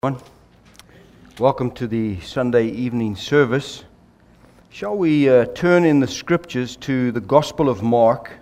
Everyone. Welcome to the Sunday evening service. Shall we turn in the scriptures to the Gospel of Mark,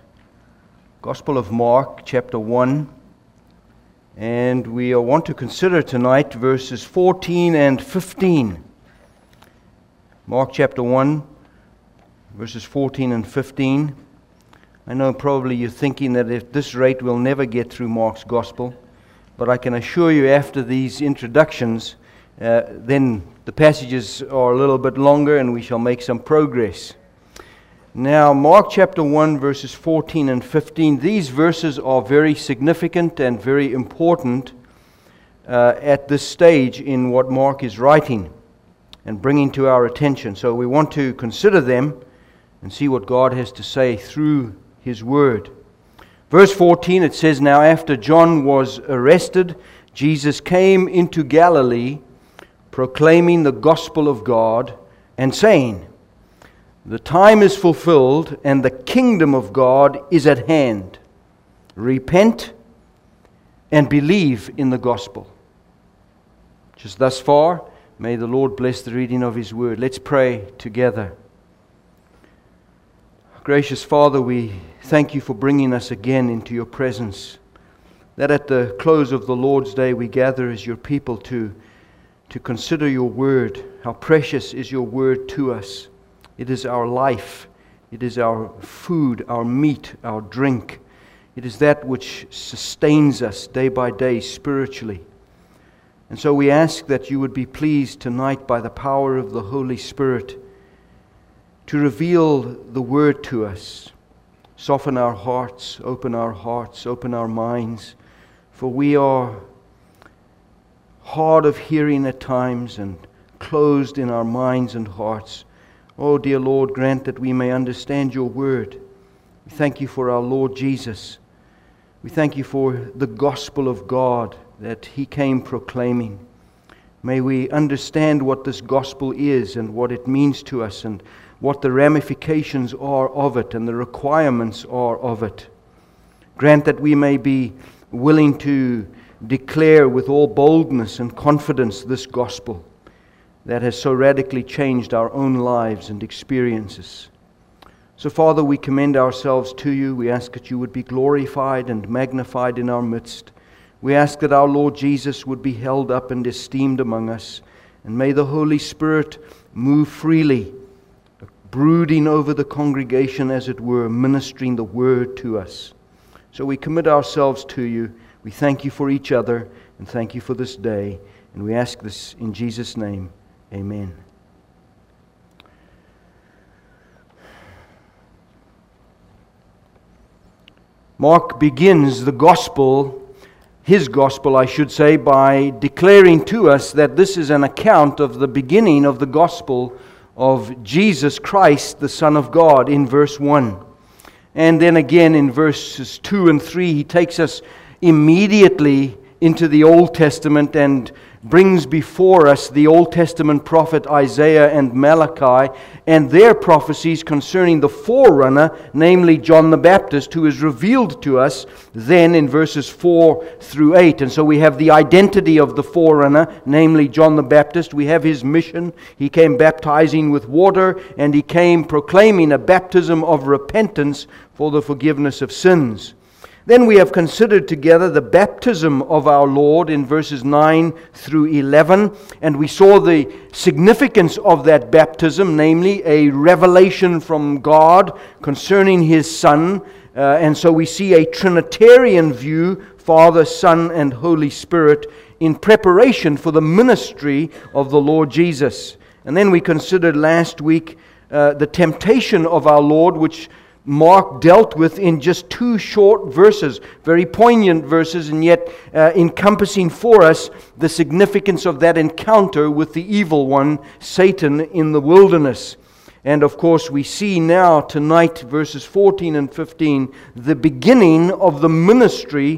chapter 1, and we want to consider tonight verses 14 and 15. Mark chapter 1, verses 14 and 15. I know probably you're thinking that at this rate we'll never get through Mark's Gospel. But I can assure you after these introductions, then the passages are a little bit longer and we shall make some progress. Now, Mark chapter 1, verses 14 and 15, these verses are very significant and very important at this stage in what Mark is writing and bringing to our attention. So we want to consider them and see what God has to say through His Word. Verse 14, it says, "Now after John was arrested, Jesus came into Galilee, proclaiming the gospel of God, and saying, 'The time is fulfilled, and the kingdom of God is at hand. Repent and believe in the gospel.'" Just thus far, may the Lord bless the reading of His Word. Let's pray together. Gracious Father, we thank you for bringing us again into your presence, that at the close of the Lord's Day we gather as your people to consider your word. How precious is your word to us. It is our life. It is our food, our meat, our drink. It is that which sustains us day by day spiritually. And so we ask that you would be pleased tonight by the power of the Holy Spirit to reveal the word to us. Soften our hearts, open our minds, for we are hard of hearing at times and closed in our minds and hearts. Oh, dear Lord, grant that we may understand your word. We thank you for our Lord Jesus. We thank you for the gospel of God that He came proclaiming. May we understand what this gospel is and what it means to us and what the ramifications are of it and the requirements are of it. Grant that we may be willing to declare with all boldness and confidence this gospel that has so radically changed our own lives and experiences. So, Father, we commend ourselves to you. We ask that you would be glorified and magnified in our midst. We ask that our Lord Jesus would be held up and esteemed among us. And may the Holy Spirit move freely, brooding over the congregation, as it were, ministering the word to us. So we commit ourselves to you. We thank you for each other and thank you for this day. And we ask this in Jesus' name. Amen. Mark begins the gospel, his gospel I should say, by declaring to us that this is an account of the beginning of the gospel of Jesus Christ, the Son of God, in verse 1. And then again in verses 2 and 3, he takes us immediately into the Old Testament and brings before us the Old Testament prophet Isaiah and Malachi and their prophecies concerning the forerunner, namely John the Baptist, who is revealed to us then in verses 4 through 8. And so we have the identity of the forerunner, namely John the Baptist. We have his mission. He came baptizing with water, and he came proclaiming a baptism of repentance for the forgiveness of sins. Then we have considered together the baptism of our Lord in verses 9 through 11, and we saw the significance of that baptism, namely a revelation from God concerning His Son, and so we see a Trinitarian view, Father, Son, and Holy Spirit, in preparation for the ministry of the Lord Jesus. And then we considered last week the temptation of our Lord, which Mark dealt with in just 2 short verses, very poignant verses, and yet encompassing for us the significance of that encounter with the evil one, Satan, in the wilderness. And of course we see now tonight, verses 14 and 15, the beginning of the ministry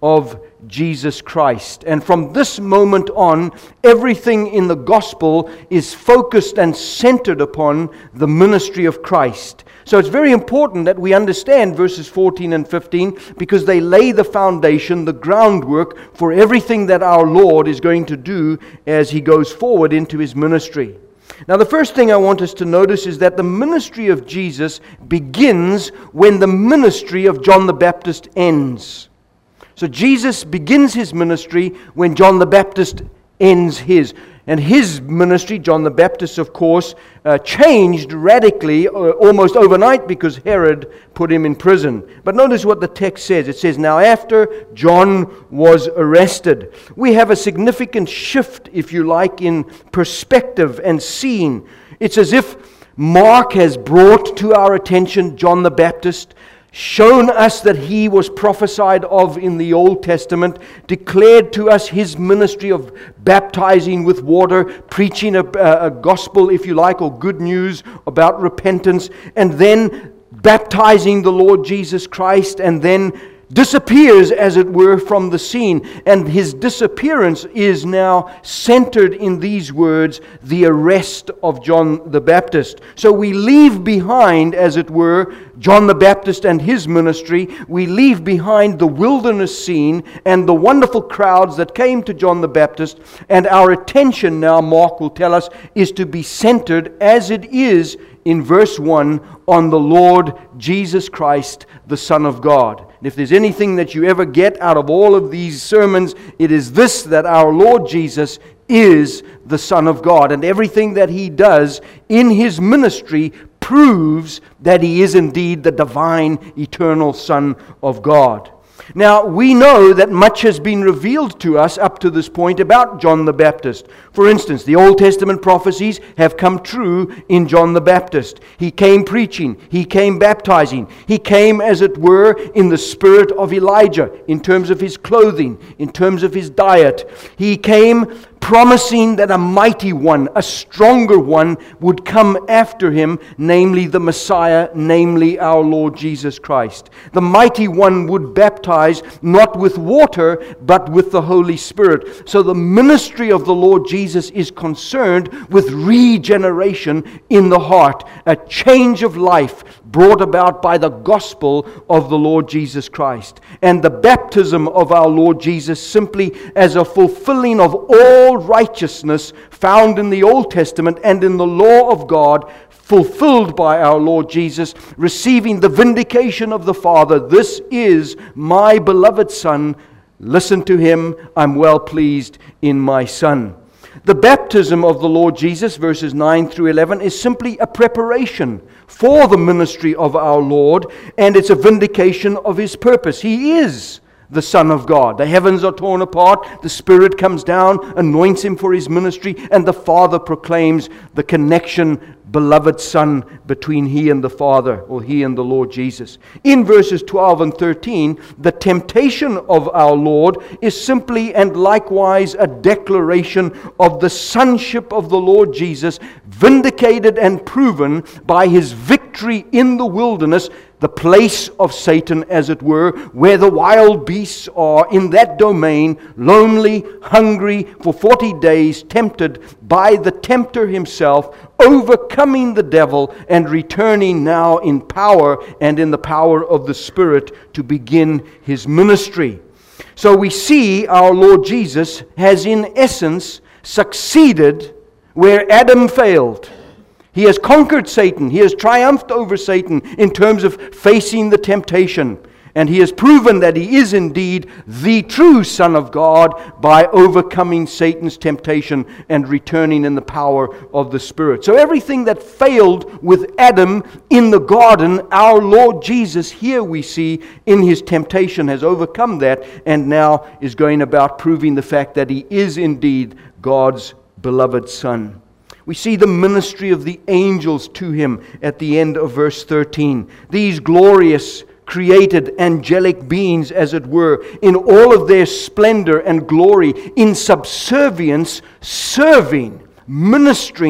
of Jesus Christ. And from this moment on, everything in the gospel is focused and centered upon the ministry of Christ. So it's very important that we understand verses 14 and 15 because they lay the foundation, the groundwork for everything that our Lord is going to do as He goes forward into His ministry. Now, the first thing I want us to notice is that the ministry of Jesus begins when the ministry of John the Baptist ends. So Jesus begins His ministry when John the Baptist ends his. And his ministry, John the Baptist, of course, changed radically almost overnight because Herod put him in prison. But notice what the text says. It says, now after John was arrested. We have a significant shift, if you like, in perspective and scene. It's as if Mark has brought to our attention John the Baptist, shown us that he was prophesied of in the Old Testament, declared to us his ministry of baptizing with water, preaching a gospel, if you like, or good news about repentance, and then baptizing the Lord Jesus Christ, and then disappears, as it were, from the scene. And his disappearance is now centered in these words, the arrest of John the Baptist. So we leave behind, as it were, John the Baptist and his ministry. We leave behind the wilderness scene and the wonderful crowds that came to John the Baptist. And our attention now, Mark will tell us, is to be centered, as it is in verse 1, on the Lord Jesus Christ, the Son of God. And if there's anything that you ever get out of all of these sermons, it is this, that our Lord Jesus is the Son of God. And everything that He does in His ministry proves that He is indeed the divine, eternal Son of God. Now, we know that much has been revealed to us up to this point about John the Baptist. For instance, the Old Testament prophecies have come true in John the Baptist. He came preaching. He came baptizing. He came, as it were, in the spirit of Elijah, in terms of his clothing, in terms of his diet. He came promising that a mighty one, a stronger one, would come after him, namely the Messiah, namely our Lord Jesus Christ. The mighty one would baptize not with water, but with the Holy Spirit. So the ministry of the Lord Jesus is concerned with regeneration in the heart, a change of life brought about by the gospel of the Lord Jesus Christ. And the baptism of our Lord Jesus simply as a fulfilling of all righteousness found in the Old Testament and in the law of God, fulfilled by our Lord Jesus, receiving the vindication of the Father. This is my beloved Son. Listen to Him. I'm well pleased in my Son. The baptism of the Lord Jesus, verses 9 through 11, is simply a preparation for the ministry of our Lord, and it's a vindication of His purpose. He is the Son of God. The heavens are torn apart, the Spirit comes down, anoints Him for His ministry, and the Father proclaims the connection, beloved Son, between He and the Father, or He and the Lord Jesus. In verses 12 and 13, the temptation of our Lord is simply and likewise a declaration of the sonship of the Lord Jesus, vindicated and proven by His victory in the wilderness, the place of Satan, as it were, where the wild beasts are in that domain, lonely, hungry, for 40 days, tempted by the tempter himself, overcoming the devil and returning now in power and in the power of the Spirit to begin His ministry. So we see our Lord Jesus has in essence succeeded where Adam failed. He has conquered Satan. He has triumphed over Satan in terms of facing the temptation. And He has proven that He is indeed the true Son of God by overcoming Satan's temptation and returning in the power of the Spirit. So everything that failed with Adam in the garden, our Lord Jesus, here we see in His temptation, has overcome that and now is going about proving the fact that He is indeed God's beloved Son. We see the ministry of the angels to Him at the end of verse 13. These glorious, created angelic beings, as it were, in all of their splendor and glory, in subservience, serving, ministering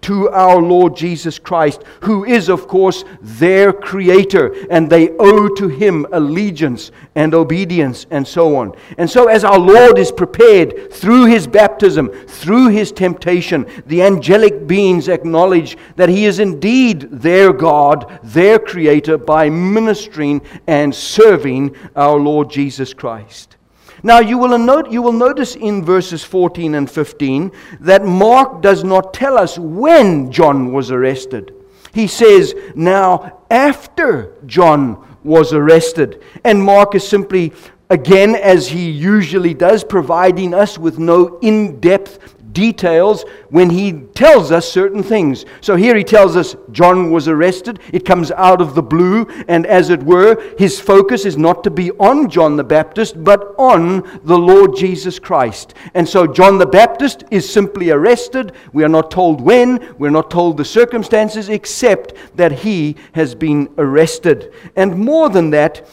to our Lord Jesus Christ, who is, of course, their Creator, and they owe to Him allegiance and obedience and so on. And so as our Lord is prepared through His baptism, through His temptation, the angelic beings acknowledge that He is indeed their God, their Creator, by ministering and serving our Lord Jesus Christ. Now you will notice in verses 14 and 15 that Mark does not tell us when John was arrested. He says, now after John was arrested. And Mark is simply, again, as he usually does, providing us with no in-depth details when he tells us certain things. So here he tells us John was arrested. It comes out of the blue, and as it were, his focus is not to be on John the Baptist, but on the Lord Jesus Christ. And so John the Baptist is simply arrested. We are not told when, we're not told the circumstances, except that he has been arrested. And more than that,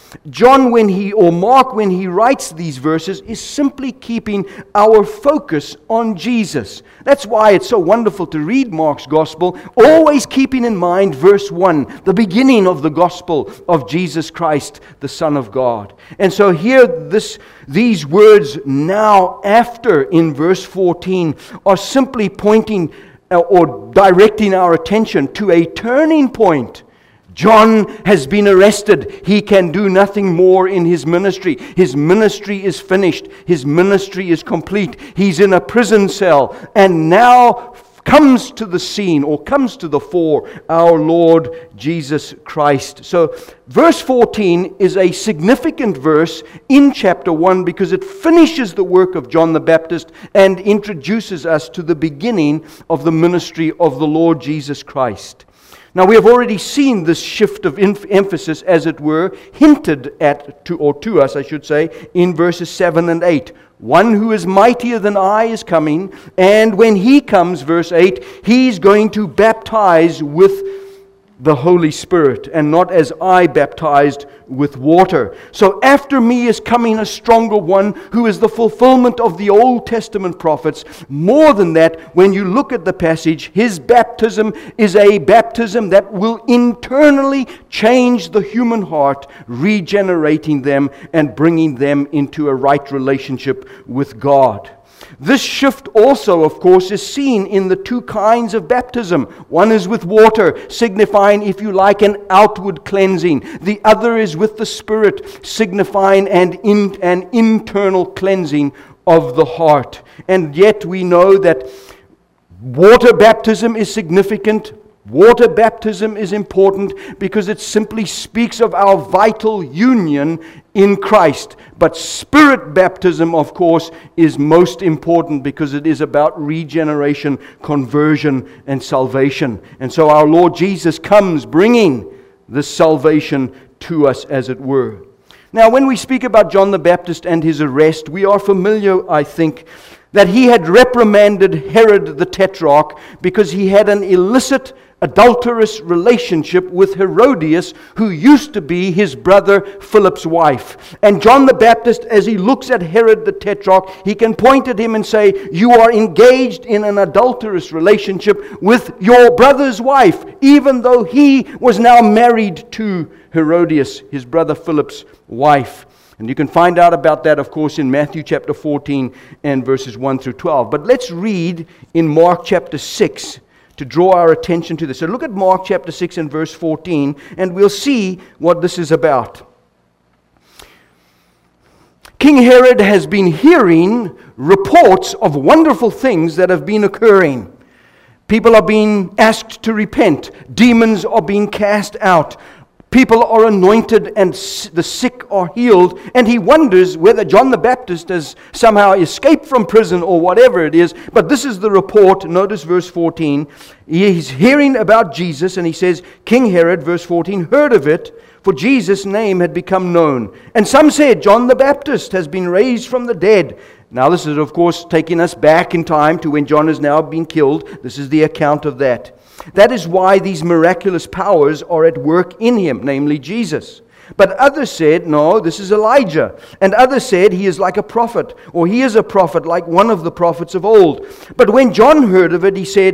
Mark, when he writes these verses, is simply keeping our focus on Jesus. That's why it's so wonderful to read Mark's Gospel, always keeping in mind verse 1, the beginning of the Gospel of Jesus Christ, the Son of God. And so here, these words, now after, in verse 14, are simply pointing or directing our attention to a turning point. John has been arrested. He can do nothing more in his ministry. His ministry is finished. His ministry is complete. He's in a prison cell. And now comes to the scene, or comes to the fore, our Lord Jesus Christ. So verse 14 is a significant verse in chapter 1 because it finishes the work of John the Baptist and introduces us to the beginning of the ministry of the Lord Jesus Christ. Now, we have already seen this shift of emphasis, as it were, hinted at to us, I should say, in verses 7 and 8. One who is mightier than I is coming, and when He comes, verse 8, He's going to baptize with the Holy Spirit, and not as I baptized with water. So after me is coming a stronger one who is the fulfillment of the Old Testament prophets. More than that, when you look at the passage, His baptism is a baptism that will internally change the human heart, regenerating them and bringing them into a right relationship with God. This shift also, of course, is seen in the two kinds of baptism. One is with water, signifying, if you like, an outward cleansing. The other is with the Spirit, signifying an internal cleansing of the heart. And yet we know that water baptism is significant. Water baptism is important because it simply speaks of our vital union in Christ. But Spirit baptism, of course, is most important because it is about regeneration, conversion, and salvation. And so our Lord Jesus comes bringing this salvation to us, as it were. Now, when we speak about John the Baptist and his arrest, we are familiar, I think, that he had reprimanded Herod the Tetrarch because he had an illicit, adulterous relationship with Herodias, who used to be his brother Philip's wife. And John the Baptist, as he looks at Herod the Tetrarch, he can point at him and say, you are engaged in an adulterous relationship with your brother's wife, even though he was now married to Herodias, his brother Philip's wife. And you can find out about that, of course, in Matthew chapter 14 and verses 1 through 12. But let's read in Mark chapter 6 to draw our attention to this. So look at Mark chapter 6 and verse 14, and we'll see what this is about. King Herod has been hearing reports of wonderful things that have been occurring. People are being asked to repent. Demons are being cast out. People are anointed and the sick are healed. And he wonders whether John the Baptist has somehow escaped from prison or whatever it is. But this is the report. Notice verse 14. He's hearing about Jesus and he says, King Herod, verse 14, heard of it, for Jesus' name had become known. And some said, John the Baptist has been raised from the dead. Now this is, of course, taking us back in time to when John has now been killed. This is the account of that. That is why these miraculous powers are at work in him, namely Jesus. But others said, no, this is Elijah. And others said, he is like a prophet, or he is a prophet like one of the prophets of old. But when John heard of it,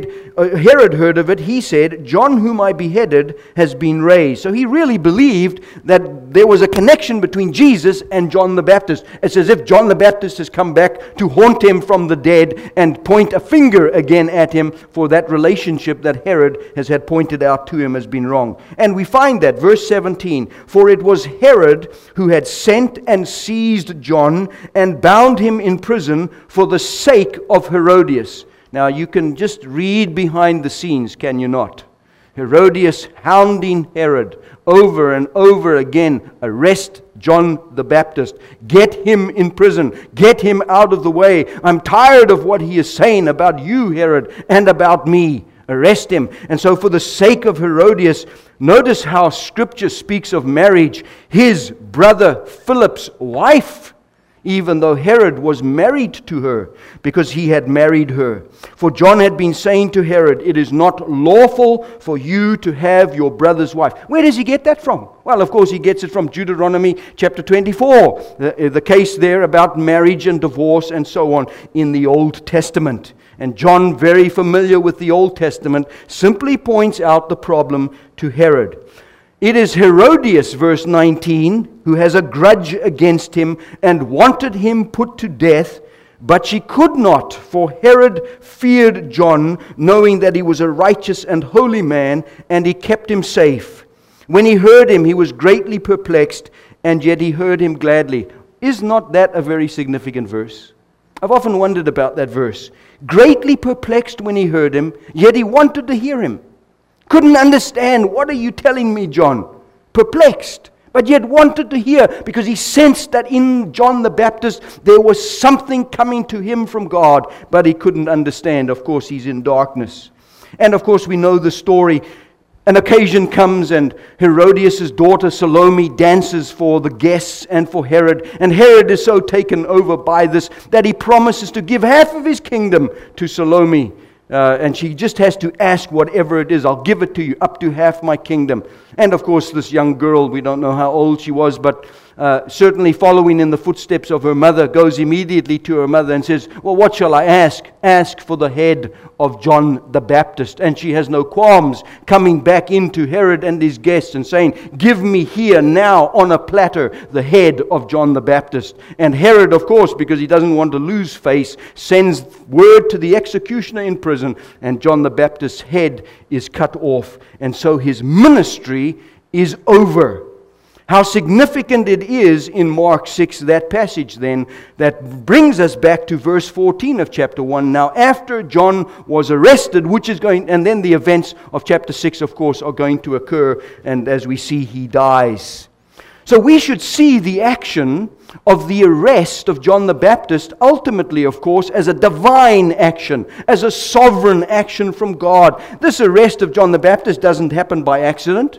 Herod heard of it, he said, John whom I beheaded has been raised. So he really believed that there was a connection between Jesus and John the Baptist. It's as if John the Baptist has come back to haunt him from the dead and point a finger again at him for that relationship that Herod has had pointed out to him has been wrong. And we find that, verse 17, for it was Herod who had sent and seized John and bound him in prison for the sake of Herodias. Now you can just read behind the scenes, can you not? Herodias hounding Herod over and over again. Arrest John the Baptist. Get him in prison. Get him out of the way. I'm tired of what he is saying about you, Herod, and about me. Arrest him. And so for the sake of Herodias, notice how Scripture speaks of marriage. His brother Philip's wife, even though Herod was married to her, because he had married her. For John had been saying to Herod, it is not lawful for you to have your brother's wife. Where does he get that from? Well, of course, he gets it from Deuteronomy chapter 24, the case there about marriage and divorce and so on in the Old Testament. And John, very familiar with the Old Testament, simply points out the problem to Herod. It is Herodias, verse 19, who has a grudge against him and wanted him put to death, but she could not, for Herod feared John, knowing that he was a righteous and holy man, and he kept him safe. When he heard him, he was greatly perplexed, and yet he heard him gladly. Is not that a very significant verse? I've often wondered about that verse. Greatly perplexed when he heard him, yet he wanted to hear him. Couldn't understand. What are you telling me, John? Perplexed, but yet wanted to hear, because he sensed that in John the Baptist there was something coming to him from God, but he couldn't understand. Of course, he's in darkness. And of course, we know the story. An occasion comes and Herodias' daughter Salome dances for the guests and for Herod. And Herod is so taken over by this that he promises to give half of his kingdom to Salome. And she just has to ask whatever it is. I'll give it to you, up to half my kingdom. And of course, this young girl, we don't know how old she was, but certainly following in the footsteps of her mother, goes immediately to her mother and says, well, what shall I ask? Ask for the head of John the Baptist. And she has no qualms coming back into Herod and his guests and saying, give me here now on a platter the head of John the Baptist. And Herod, of course, because he doesn't want to lose face, sends word to the executioner in prison, and John the Baptist's head is cut off. And so his ministry is over. How significant it is in Mark 6, that passage then, that brings us back to verse 14 of chapter 1. Now, after John was arrested, and then the events of chapter 6, of course, are going to occur, and as we see, he dies. So we should see the action of the arrest of John the Baptist ultimately, of course, as a divine action, as a sovereign action from God. This arrest of John the Baptist doesn't happen by accident.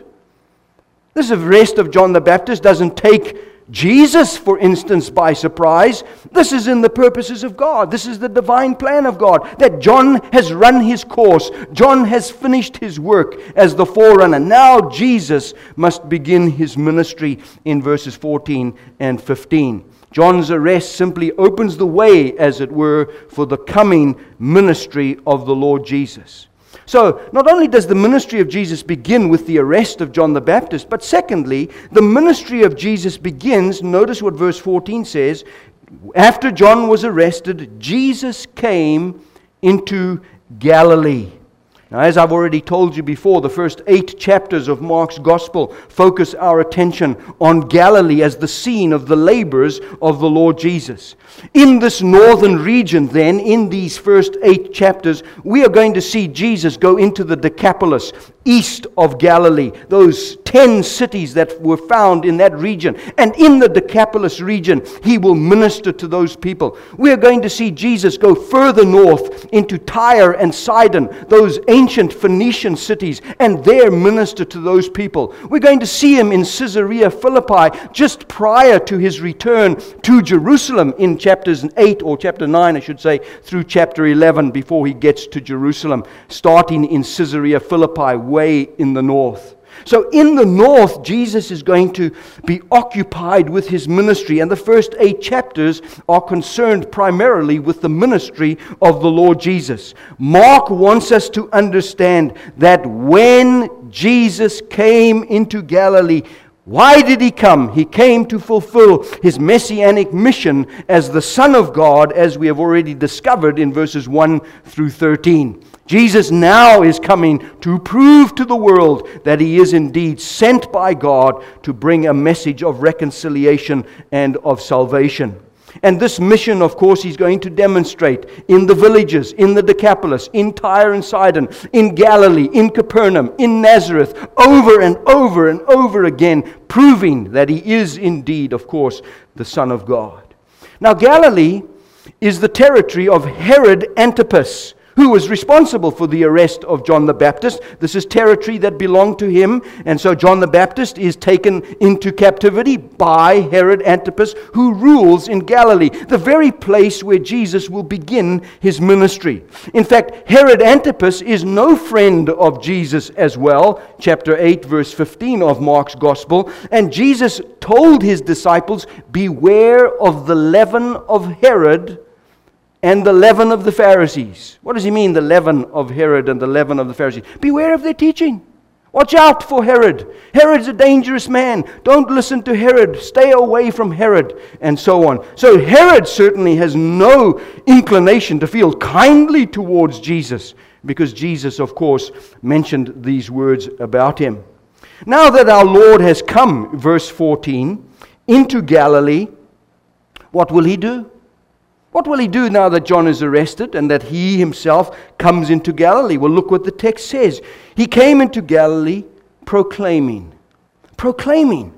This arrest of John the Baptist doesn't take Jesus, for instance, by surprise. This is in the purposes of God. This is the divine plan of God, that John has run his course. John has finished his work as the forerunner. Now Jesus must begin his ministry in verses 14 and 15. John's arrest simply opens the way, as it were, for the coming ministry of the Lord Jesus. So, not only does the ministry of Jesus begin with the arrest of John the Baptist, but secondly, the ministry of Jesus begins, notice what verse 14 says, after John was arrested, Jesus came into Galilee. Now, as I've already told you before, the first 8 chapters of Mark's Gospel focus our attention on Galilee as the scene of the labors of the Lord Jesus. In this northern region, then, in these first 8 chapters, we are going to see Jesus go into the Decapolis, east of Galilee, those 10 cities that were found in that region. And in the Decapolis region, he will minister to those people. We are going to see Jesus go further north into Tyre and Sidon, those ancient Phoenician cities, and there minister to those people. We're going to see him in Caesarea Philippi just prior to his return to Jerusalem in chapters 8, or chapter 9, I should say, through chapter 11 before he gets to Jerusalem, starting in Caesarea Philippi, way in the north. So in the north, Jesus is going to be occupied with his ministry, and the first 8 chapters are concerned primarily with the ministry of the Lord Jesus. Mark wants us to understand that when Jesus came into Galilee, why did he come? He came to fulfill his messianic mission as the Son of God, as we have already discovered in verses 1 through 13. Jesus now is coming to prove to the world that he is indeed sent by God to bring a message of reconciliation and of salvation. And this mission, of course, he's going to demonstrate in the villages, in the Decapolis, in Tyre and Sidon, in Galilee, in Capernaum, in Nazareth, over and over and over again, proving that he is indeed, of course, the Son of God. Now, Galilee is the territory of Herod Antipas, who was responsible for the arrest of John the Baptist. This is territory that belonged to him, and so John the Baptist is taken into captivity by Herod Antipas, who rules in Galilee, the very place where Jesus will begin his ministry. In fact, Herod Antipas is no friend of Jesus as well, chapter 8, verse 15 of Mark's Gospel, and Jesus told his disciples, beware of the leaven of Herod and the leaven of the Pharisees. What does he mean, the leaven of Herod and the leaven of the Pharisees? Beware of their teaching. Watch out for Herod. Herod's a dangerous man. Don't listen to Herod. Stay away from Herod, and so on. So Herod certainly has no inclination to feel kindly towards Jesus, because Jesus, of course, mentioned these words about him. Now that our Lord has come, verse 14, into Galilee, what will he do? What will he do now that John is arrested and that he himself comes into Galilee? Well, look what the text says. He came into Galilee proclaiming. Proclaiming.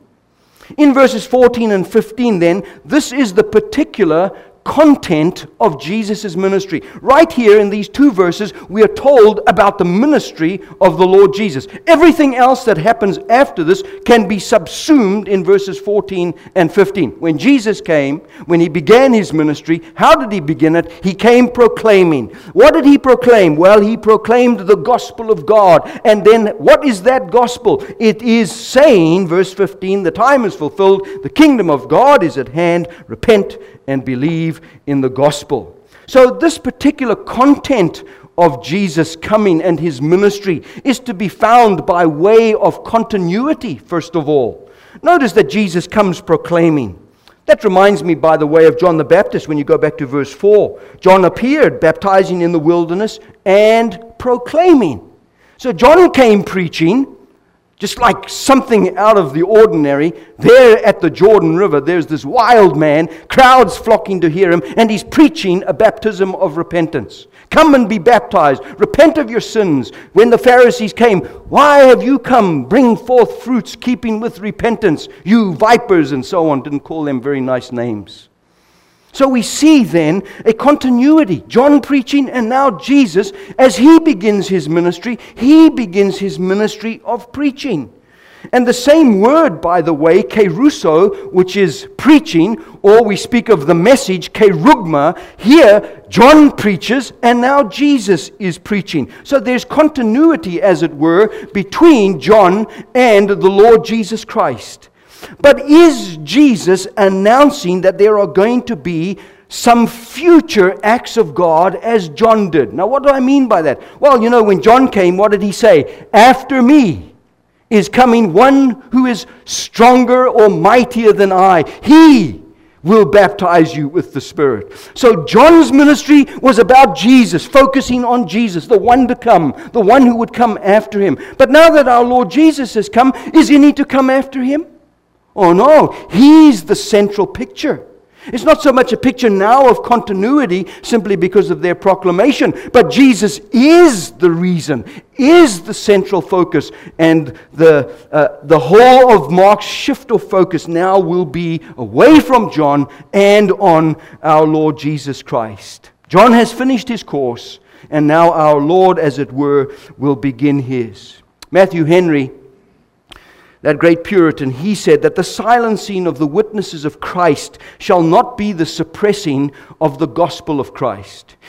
In verses 14 and 15 then, this is the particular content of Jesus' ministry. Right here in these 2 verses, we are told about the ministry of the Lord Jesus. Everything else that happens after this can be subsumed in verses 14 and 15. When Jesus came, when he began his ministry, how did he begin it? He came proclaiming. What did he proclaim? Well, he proclaimed the gospel of God. And then what is that gospel? It is saying, verse 15, the time is fulfilled, the kingdom of God is at hand, repent and believe in the gospel. So this particular content of Jesus coming and his ministry is to be found by way of continuity, first of all. Notice that Jesus comes proclaiming. That reminds me, by the way, of John the Baptist when you go back to verse 4. John appeared, baptizing in the wilderness and proclaiming. So John came preaching, just like something out of the ordinary. There at the Jordan River, there's this wild man, crowds flocking to hear him, and he's preaching a baptism of repentance. Come and be baptized. Repent of your sins. When the Pharisees came, why have you come? Bring forth fruits keeping with repentance. You vipers, and so on. Didn't call them very nice names. So we see then a continuity. John preaching, and now Jesus, as he begins his ministry of preaching. And the same word, by the way, kerusso, which is preaching, or we speak of the message, kerugma, here John preaches, and now Jesus is preaching. So there's continuity, as it were, between John and the Lord Jesus Christ. But is Jesus announcing that there are going to be some future acts of God as John did? Now, what do I mean by that? Well, you know, when John came, what did he say? After me is coming one who is stronger or mightier than I. He will baptize you with the Spirit. So John's ministry was about Jesus, focusing on Jesus, the one to come, the one who would come after him. But now that our Lord Jesus has come, is any to come after him? Oh no, he's the central picture. It's not so much a picture now of continuity simply because of their proclamation, but Jesus is the reason, is the central focus, and the whole of Mark's shift of focus now will be away from John and on our Lord Jesus Christ. John has finished his course, and now our Lord, as it were, will begin his. Matthew Henry, that great Puritan, he said that the silencing of the witnesses of Christ shall not be the suppressing of the gospel of Christ.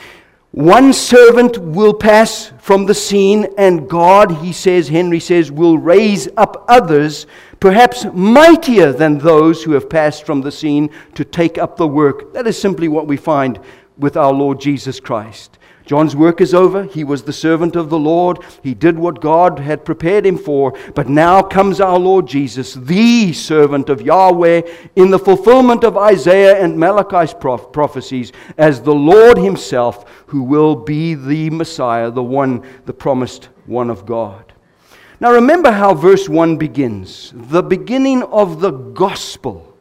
One servant will pass from the scene, and God, Henry says, will raise up others, perhaps mightier than those who have passed from the scene, to take up the work. That is simply what we find with our Lord Jesus Christ. John's work is over. He was the servant of the Lord. He did what God had prepared him for. But now comes our Lord Jesus, the servant of Yahweh, in the fulfillment of Isaiah and Malachi's prophecies, as the Lord himself, who will be the Messiah, the promised one of God. Now remember how verse 1 begins. The beginning of the gospel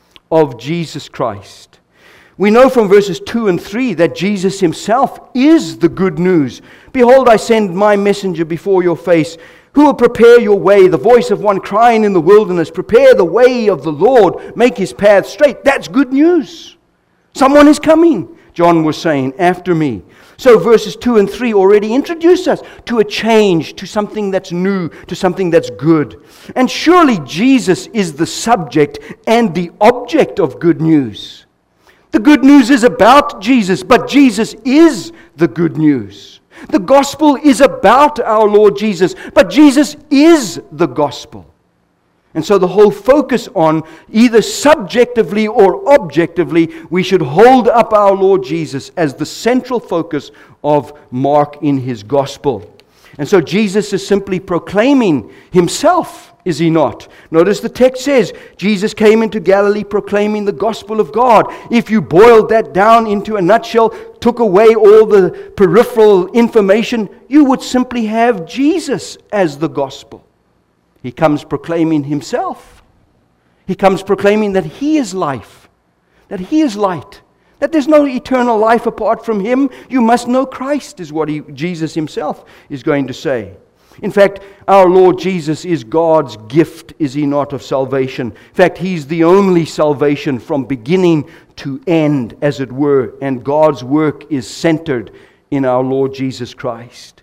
of Jesus Christ. We know from verses 2 and 3 that Jesus himself is the good news. Behold, I send my messenger before your face, who will prepare your way, the voice of one crying in the wilderness, prepare the way of the Lord, make his path straight. That's good news. Someone is coming, John was saying, after me. So verses 2 and 3 already introduce us to a change, to something that's new, to something that's good. And surely Jesus is the subject and the object of good news. The good news is about Jesus, but Jesus is the good news. The gospel is about our Lord Jesus, but Jesus is the gospel. And so the whole focus on, either subjectively or objectively, we should hold up our Lord Jesus as the central focus of Mark in his gospel. And so Jesus is simply proclaiming himself, is he not? Notice the text says, Jesus came into Galilee proclaiming the gospel of God. If you boiled that down into a nutshell, took away all the peripheral information, you would simply have Jesus as the gospel. He comes proclaiming himself. He comes proclaiming that he is life, that he is light, that there's no eternal life apart from him. You must know Christ, is what Jesus himself is going to say. In fact, our Lord Jesus is God's gift, is he not, of salvation. In fact, he's the only salvation from beginning to end, as it were, and God's work is centered in our Lord Jesus Christ.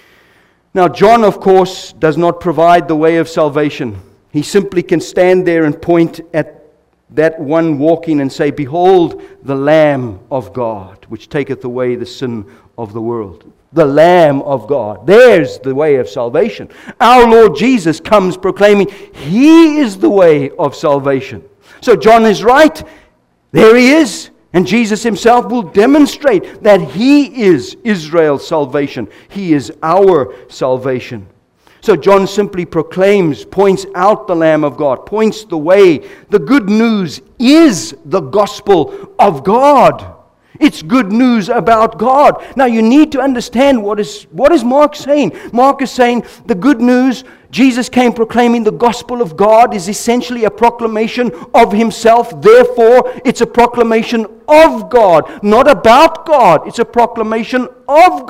Now, John, of course, does not provide the way of salvation. He simply can stand there and point at that one walking and say, "Behold, the Lamb of God, which taketh away the sin of the world." The Lamb of God. There's the way of salvation. Our Lord Jesus comes proclaiming he is the way of salvation. So John is right. There he is. And Jesus himself will demonstrate that he is Israel's salvation. He is our salvation. So John simply proclaims, points out the Lamb of God, points the way. The good news is the gospel of God. It's good news about God. Now you need to understand what is Mark saying. Mark is saying the good news, Jesus came proclaiming the gospel of God, is essentially a proclamation of himself. Therefore, it's a proclamation of God, not about God. It's a proclamation of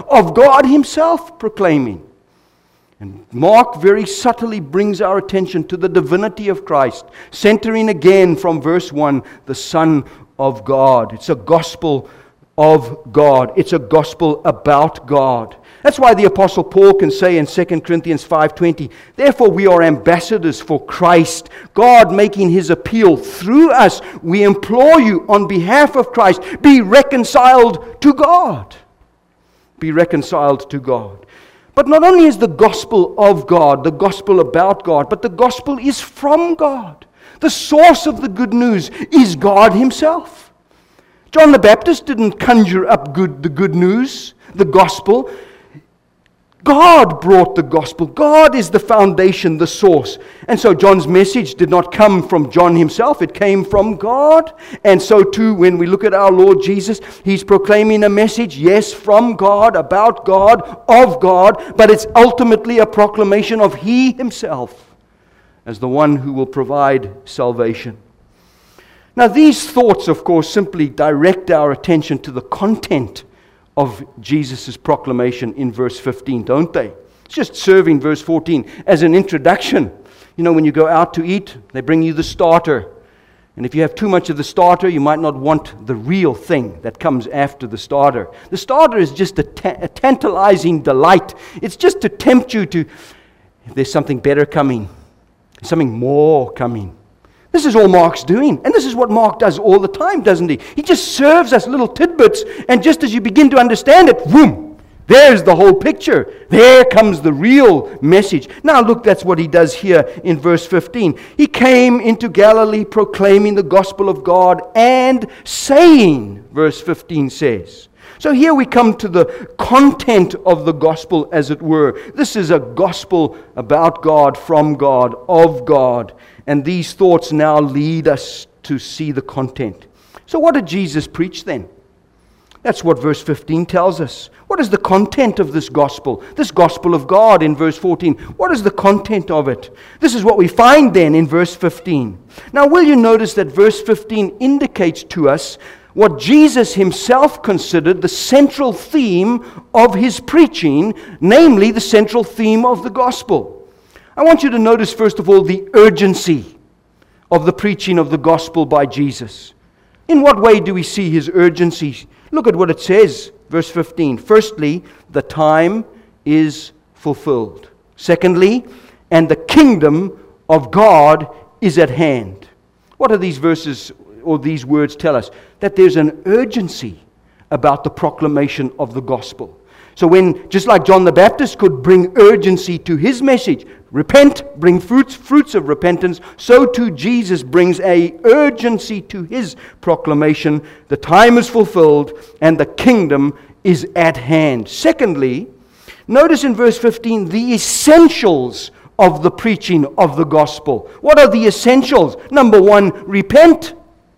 God himself proclaiming. And Mark very subtly brings our attention to the divinity of Christ, centering again from verse 1, the Son of God. It's a gospel of God. It's a gospel about God. That's why the Apostle Paul can say in 2 Corinthians 5:20, "Therefore we are ambassadors for Christ, God making his appeal through us. We implore you on behalf of Christ, be reconciled to God." Be reconciled to God. But not only is the gospel of God, the gospel about God, but the gospel is from God. The source of the good news is God himself. John the Baptist didn't conjure up the good news, the gospel. God brought the gospel. God is the foundation, the source. And so John's message did not come from John himself. It came from God. And so too, when we look at our Lord Jesus, he's proclaiming a message, yes, from God, about God, of God, but it's ultimately a proclamation of he himself as the one who will provide salvation. Now these thoughts, of course, simply direct our attention to the content of Jesus' proclamation in verse 15, don't they? It's just serving verse 14 as an introduction. You know, when you go out to eat, they bring you the starter. And if you have too much of the starter, you might not want the real thing that comes after the starter. The starter is just a tantalizing delight. It's just to tempt you to, if there's something better coming, something more coming. This is all Mark's doing. And this is what Mark does all the time, doesn't he? He just serves us little tidbits, and just as you begin to understand it, boom, there's the whole picture. There comes the real message. Now look, that's what he does here in verse 15. He came into Galilee proclaiming the gospel of God and saying, verse 15 says. So here we come to the content of the gospel, as it were. This is a gospel about God, from God, of God. And these thoughts now lead us to see the content. So what did Jesus preach then? That's what verse 15 tells us. What is the content of this gospel of God in verse 14? What is the content of it? This is what we find then in verse 15. Now, will you notice that verse 15 indicates to us what Jesus himself considered the central theme of his preaching, namely the central theme of the gospel. I want you to notice, first of all, the urgency of the preaching of the gospel by Jesus. In what way do we see his urgency? Look at what it says, verse 15. Firstly, the time is fulfilled. Secondly, and the kingdom of God is at hand. What are these verses or these words tell us? That there's an urgency about the proclamation of the gospel. So when, just like John the Baptist could bring urgency to his message, repent, bring fruits of repentance, so too Jesus brings a urgency to his proclamation. The time is fulfilled and the kingdom is at hand. Secondly, notice in verse 15 the essentials of the preaching of the gospel. What are the essentials? Number one, repent.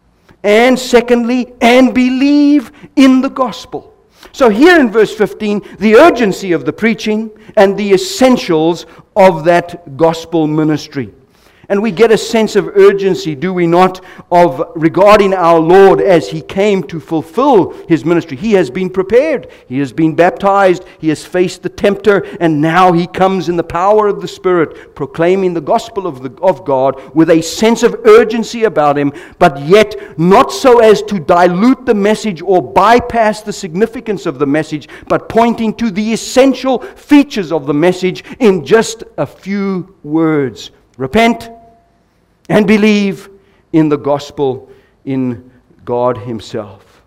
And secondly, and believe in the gospel. So here in verse 15, the urgency of the preaching and the essentials of that gospel ministry. And we get a sense of urgency, do we not, of regarding our Lord as he came to fulfill his ministry. He has been prepared. He has been baptized. He has faced the tempter. And now he comes in the power of the Spirit, proclaiming the gospel of God with a sense of urgency about him, but yet not so as to dilute the message or bypass the significance of the message, but pointing to the essential features of the message in just a few words. Repent and believe in the gospel, in God himself.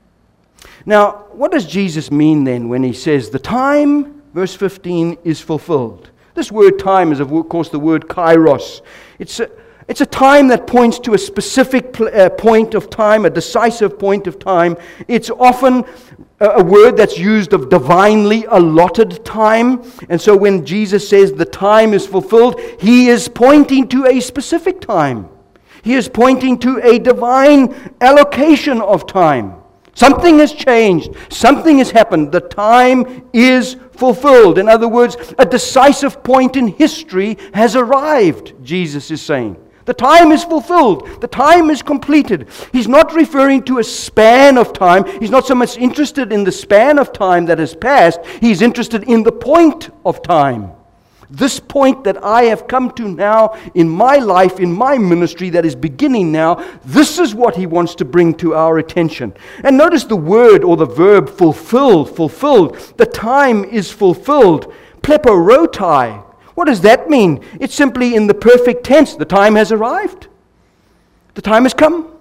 Now, what does Jesus mean then when he says the time, verse 15, is fulfilled? This word time is, of course, the word kairos. It's a time that points to a specific point of time, a decisive point of time. It's often a word that's used of divinely allotted time. And so when Jesus says the time is fulfilled, he is pointing to a specific time. He is pointing to a divine allocation of time. Something has changed. Something has happened. The time is fulfilled. In other words, a decisive point in history has arrived, Jesus is saying. The time is fulfilled. The time is completed. He's not referring to a span of time. He's not so much interested in the span of time that has passed. He's interested in the point of time. This point that I have come to now in my life, in my ministry that is beginning now, this is what he wants to bring to our attention. And notice the word or the verb fulfilled, fulfilled. The time is fulfilled. Pleporotai. What does that mean? It's simply in the perfect tense. The time has arrived. The time has come.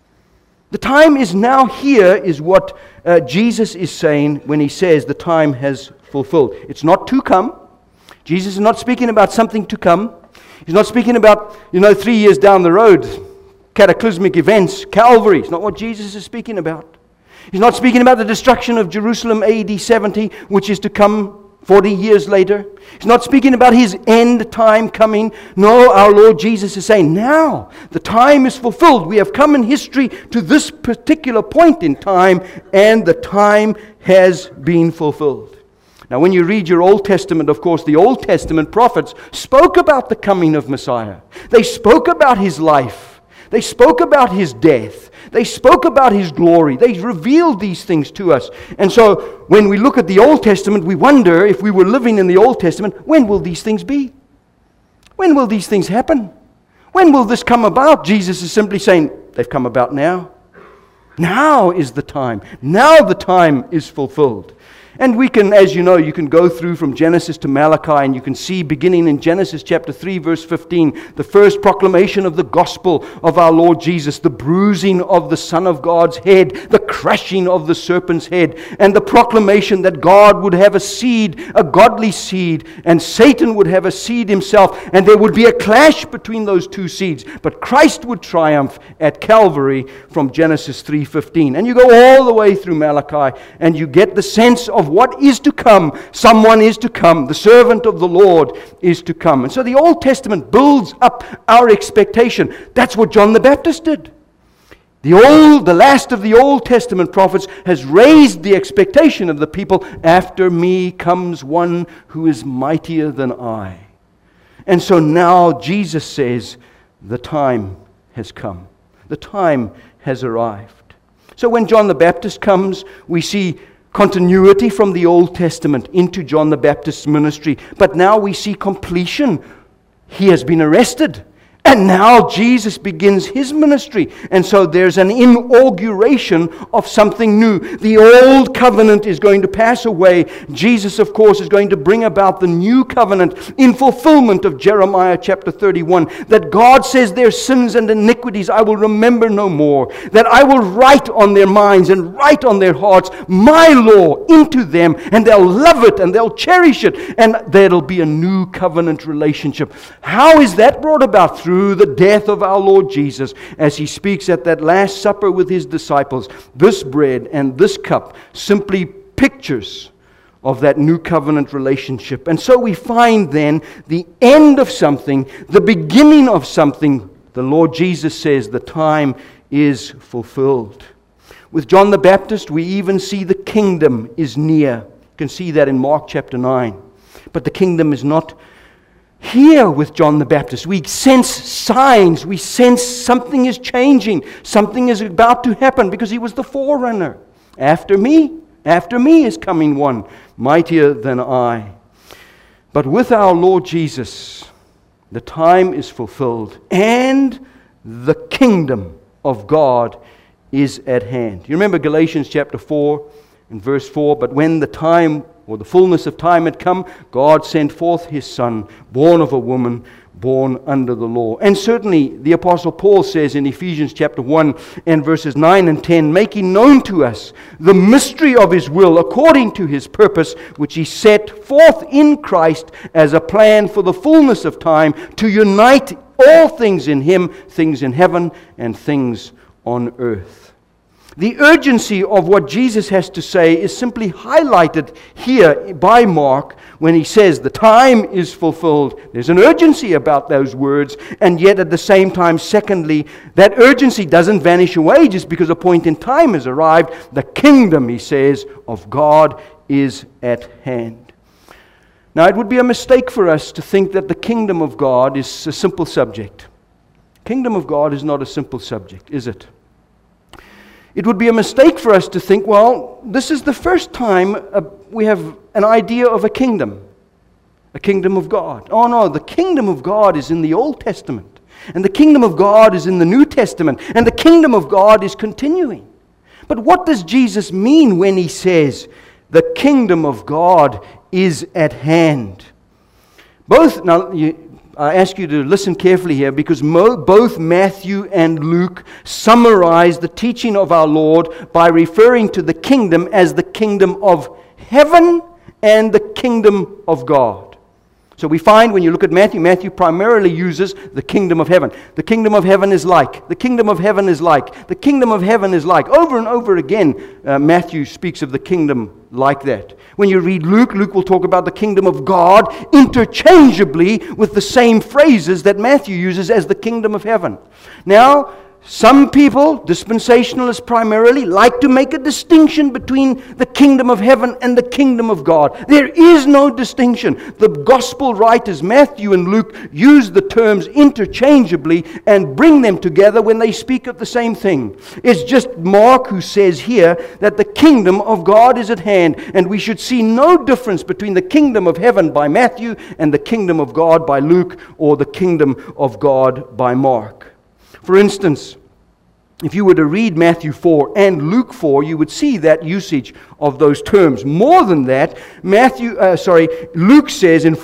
The time is now here, is what Jesus is saying when he says the time has fulfilled. It's not to come. Jesus is not speaking about something to come. He's not speaking about, 3 years down the road, cataclysmic events, Calvary. It's not what Jesus is speaking about. He's not speaking about the destruction of Jerusalem AD 70, which is to come 40 years later. He's not speaking about his end time coming. No, our Lord Jesus is saying, now the time is fulfilled. We have come in history to this particular point in time, and the time has been fulfilled. Now, when you read your Old Testament, of course, the Old Testament prophets spoke about the coming of Messiah. They spoke about his life. They spoke about his death. They spoke about his glory. They revealed these things to us. And so, when we look at the Old Testament, we wonder, if we were living in the Old Testament, when will these things be? When will these things happen? When will this come about? Jesus is simply saying, they've come about now. Now is the time. Now the time is fulfilled. And we can, as you know, you can go through from Genesis to Malachi, and you can see, beginning in Genesis chapter 3, verse 15, the first proclamation of the gospel of our Lord Jesus, the bruising of the Son of God's head, the crushing of the serpent's head, and the proclamation that God would have a seed, a godly seed, and Satan would have a seed himself, and there would be a clash between those two seeds. But Christ would triumph at Calvary from Genesis 3:15. And you go all the way through Malachi, and you get the sense of what is to come. Someone is to come. The servant of the Lord is to come. And so the Old Testament builds up our expectation. That's what John the Baptist did. The last of the Old Testament prophets has raised the expectation of the people. After me comes one who is mightier than I. And so now Jesus says, the time has come. The time has arrived. So when John the Baptist comes, we see continuity from the Old Testament into John the Baptist's ministry. But now we see completion. He has been arrested. And now Jesus begins his ministry. And so there's an inauguration of something new. The old covenant is going to pass away. Jesus, of course, is going to bring about the new covenant in fulfillment of Jeremiah chapter 31. That God says their sins and iniquities I will remember no more. That I will write on their minds and write on their hearts my law into them. And they'll love it and they'll cherish it. And there'll be a new covenant relationship. How is that brought about? Through the death of our Lord Jesus, as he speaks at that Last Supper with his disciples. This bread and this cup simply pictures of that new covenant relationship. And so we find then the end of something, the beginning of something. The Lord Jesus says the time is fulfilled. With John the Baptist, we even see the kingdom is near. You can see that in Mark chapter 9. But the kingdom is not here with John the Baptist. We sense signs. We sense something is changing. Something is about to happen because he was the forerunner. After me is coming one mightier than I. But with our Lord Jesus, the time is fulfilled and the kingdom of God is at hand. You remember Galatians chapter 4 and verse 4, but when the time or the fullness of time had come, God sent forth his Son, born of a woman, born under the law. And certainly the Apostle Paul says in Ephesians chapter 1 and verses 9 and 10, making known to us the mystery of his will according to his purpose, which he set forth in Christ as a plan for the fullness of time, to unite all things in him, things in heaven and things on earth. The urgency of what Jesus has to say is simply highlighted here by Mark when he says the time is fulfilled. There's an urgency about those words, and yet at the same time, secondly, that urgency doesn't vanish away just because a point in time has arrived. The kingdom, he says, of God is at hand. Now, it would be a mistake for us to think that the kingdom of God is a simple subject. Kingdom of God is not a simple subject, is it? It would be a mistake for us to think, well, this is the first time we have an idea of a kingdom of God. Oh no, the kingdom of God is in the Old Testament, and the kingdom of God is in the New Testament, and the kingdom of God is continuing. But what does Jesus mean when he says, the kingdom of God is at hand? I ask you to listen carefully here, because both Matthew and Luke summarize the teaching of our Lord by referring to the kingdom as the kingdom of heaven and the kingdom of God. So we find when you look at Matthew primarily uses the kingdom of heaven. The kingdom of heaven is like. The kingdom of heaven is like. The kingdom of heaven is like. Over and over again, Matthew speaks of the kingdom like that. When you read Luke, Luke will talk about the kingdom of God interchangeably with the same phrases that Matthew uses as the kingdom of heaven. Now, some people, dispensationalists primarily, like to make a distinction between the kingdom of heaven and the kingdom of God. There is no distinction. The gospel writers, Matthew and Luke, use the terms interchangeably and bring them together when they speak of the same thing. It's just Mark who says here that the kingdom of God is at hand, and we should see no difference between the kingdom of heaven by Matthew and the kingdom of God by Luke, or the kingdom of God by Mark. For instance, if you were to read Matthew 4 and Luke 4, you would see that usage of those terms. More than that, Luke says in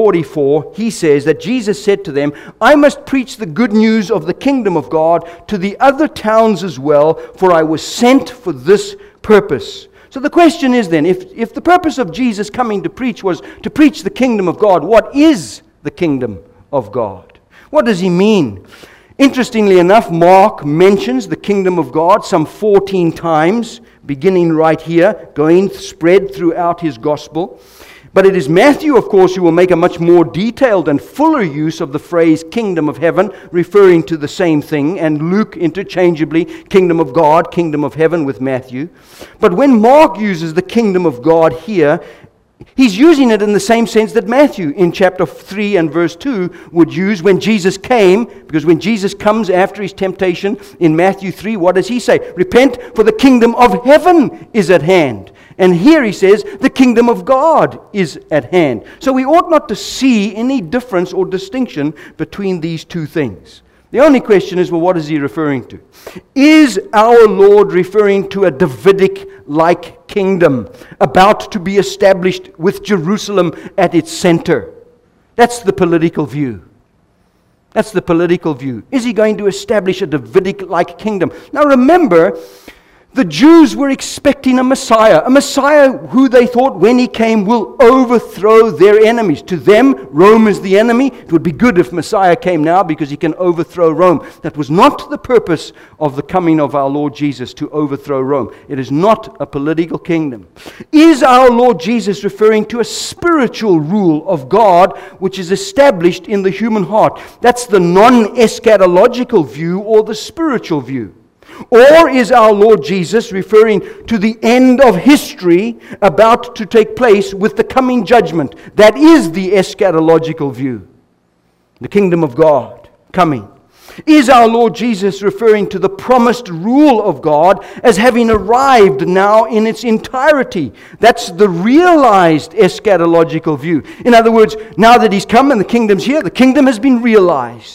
4:44, he says that Jesus said to them, "I must preach the good news of the kingdom of God to the other towns as well, for I was sent for this purpose." So the question is then, if the purpose of Jesus coming to preach was to preach the kingdom of God, what is the kingdom of God? What does he mean? Interestingly enough, Mark mentions the kingdom of God some 14 times, beginning right here, going spread throughout his gospel. But it is Matthew, of course, who will make a much more detailed and fuller use of the phrase kingdom of heaven, referring to the same thing, and Luke interchangeably, kingdom of God, kingdom of heaven with Matthew. But when Mark uses the kingdom of God here, he's using it in the same sense that Matthew in chapter 3 and verse 2 would use when Jesus came, because when Jesus comes after his temptation in Matthew 3, what does he say? Repent, for the kingdom of heaven is at hand. And here he says, the kingdom of God is at hand. So we ought not to see any difference or distinction between these two things. The only question is, well, what is he referring to? Is our Lord referring to a Davidic-like kingdom about to be established with Jerusalem at its center? That's the political view. That's the political view. Is he going to establish a Davidic-like kingdom? Now remember, the Jews were expecting a Messiah who they thought when he came will overthrow their enemies. To them, Rome is the enemy. It would be good if Messiah came now because he can overthrow Rome. That was not the purpose of the coming of our Lord Jesus, to overthrow Rome. It is not a political kingdom. Is our Lord Jesus referring to a spiritual rule of God which is established in the human heart? That's the non-eschatological view or the spiritual view. Or is our Lord Jesus referring to the end of history about to take place with the coming judgment? That is the eschatological view. The kingdom of God coming. Is our Lord Jesus referring to the promised rule of God as having arrived now in its entirety? That's the realized eschatological view. In other words, now that he's come and the kingdom's here, the kingdom has been realized.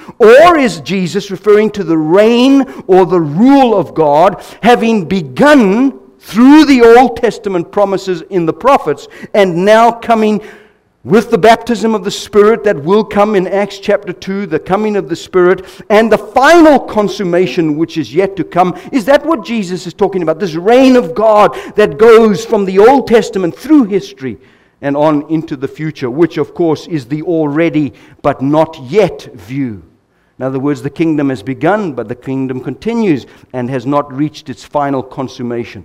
Or is Jesus referring to the reign or the rule of God having begun through the Old Testament promises in the prophets and now coming with the baptism of the Spirit that will come in Acts chapter 2, the coming of the Spirit, and the final consummation which is yet to come? Is that what Jesus is talking about? This reign of God that goes from the Old Testament through history and on into the future, which of course is the already but not yet view. In other words, the kingdom has begun, but the kingdom continues and has not reached its final consummation.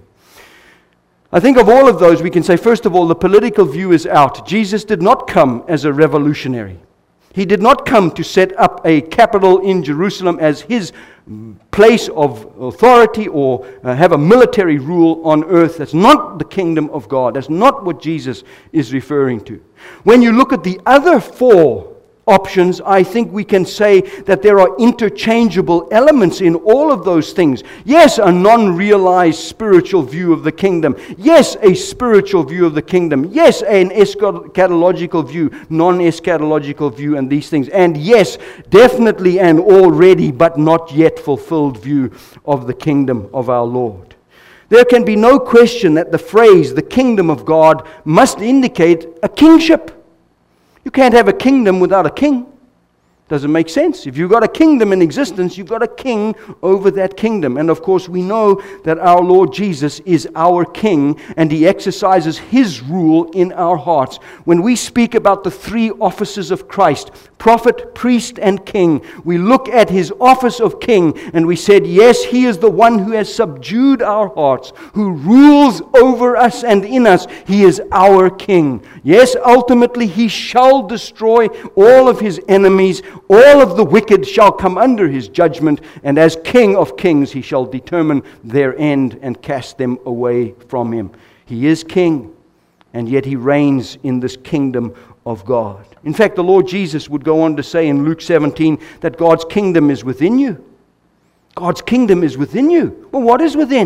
I think of all of those, we can say, first of all, the political view is out. Jesus did not come as a revolutionary. He did not come to set up a capital in Jerusalem as his place of authority or have a military rule on earth. That's not the kingdom of God. That's not what Jesus is referring to. When you look at the other four options, I think we can say that there are interchangeable elements in all of those things. Yes, a non-realized spiritual view of the kingdom. Yes, a spiritual view of the kingdom. Yes, an eschatological view, non-eschatological view, and these things. And yes, definitely an already but not yet fulfilled view of the kingdom of our Lord. There can be no question that the phrase, the kingdom of God, must indicate a kingship. You can't have a kingdom without a king. Doesn't make sense. If you've got a kingdom in existence, you've got a king over that kingdom. And of course, we know that our Lord Jesus is our king, and he exercises his rule in our hearts. When we speak about the three offices of Christ, prophet, priest, and king, we look at his office of king, and we said, yes, he is the one who has subdued our hearts, who rules over us and in us. He is our king. Yes, ultimately, he shall destroy all of his enemies. All of the wicked shall come under his judgment, and as King of kings he shall determine their end and cast them away from him. He is king, and yet he reigns in this kingdom of God. In fact, the Lord Jesus would go on to say in Luke 17 that God's kingdom is within you. God's kingdom is within you. Well, what is within?